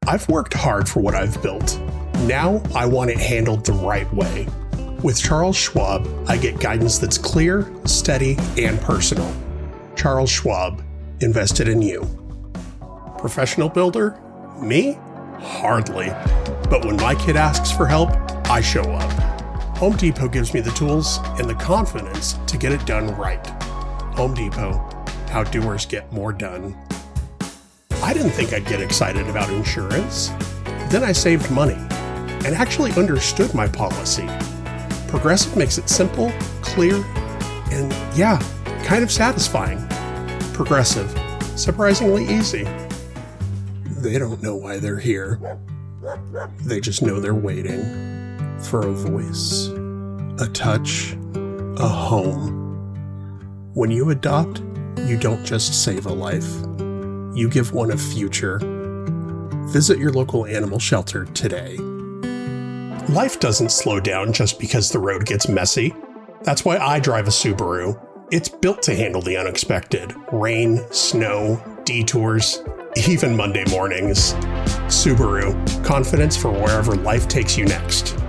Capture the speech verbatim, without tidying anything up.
I've worked hard for what I've built. Now I want it handled the right way. With Charles Schwab, I get guidance that's clear, steady, and personal. Charles Schwab, invested in you. Professional builder? Me? Hardly. But when my kid asks for help, I show up. Home Depot gives me the tools and the confidence to get it done right. Home Depot, how doers get more done. I didn't think I'd get excited about insurance. Then I saved money and actually understood my policy. Progressive makes it simple, clear, and yeah, kind of satisfying. Progressive, surprisingly easy. They don't know why they're here. They just know they're waiting for a voice, a touch, a home. When you adopt, you don't just save a life. You give one a future. Visit your local animal shelter today. Life doesn't slow down just because the road gets messy. That's why I drive a Subaru. It's built to handle the unexpected. Rain, snow, detours, even Monday mornings. Subaru, confidence for wherever life takes you next.